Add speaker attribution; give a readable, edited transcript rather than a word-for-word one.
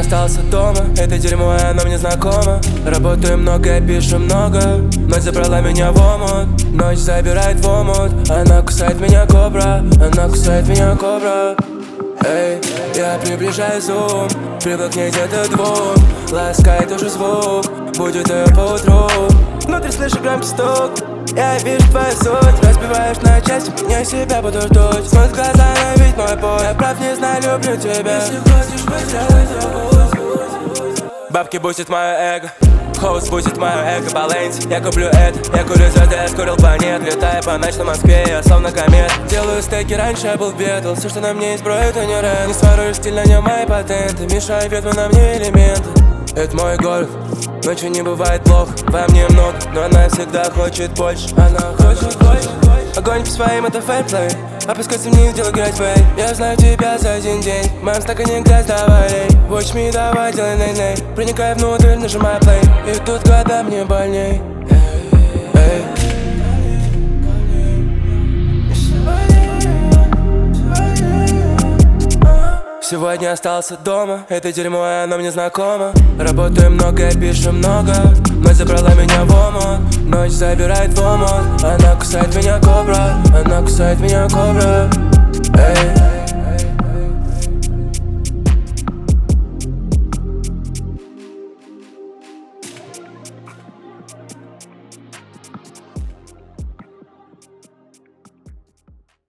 Speaker 1: остался дома, это дерьмо, и оно мне знакомо. Работаю много, пишу много, ночь забрала меня в омут. Ночь забирает в омут, она кусает меня кобра, она кусает меня кобра. Эй, я приближаю зум, привык к ней где-то двум. Ласкает уже звук, будет ее поутру. Внутри слышу громкий стук, я вижу твою суть. Разбиваешь на части, меня себя буду ждуть. Смотрит в глаза, но ведь мой путь. Я прав, не знаю, люблю тебя. Если хочешь быть, бабки бустит мое эго, хоус бустит мое эго, баланс. Я куплю это, я курю звезды, я скурил планет. Летаю по ночной Москве, я словно комет. Делаю стейки, раньше я был в бетл. Все, что на мне есть, бро, это не рэп. Не своруешь стиль, на нем мои патенты. Мешаю ветвы, на мне элементы. Это мой город, ночью не бывает плохо. Во мне много, но она всегда хочет больше. Она хочет больше. Огонь по своим, это фэрплей. Опускаться мне в дело играть в бэй. Я знаю тебя за один день. В моем стакане грязь, давай лей. Watch me, давай, делай ней-ней. Проникай внутрь, нажимай плей. И тут года мне больней. Эй. Сегодня остался дома, это дерьмо, и оно мне знакомо. Работаю много, пишу много, ночь забрала меня в омут. Ночь забирает в омут, она кусает меня кобра, она кусает меня кобра. Эй.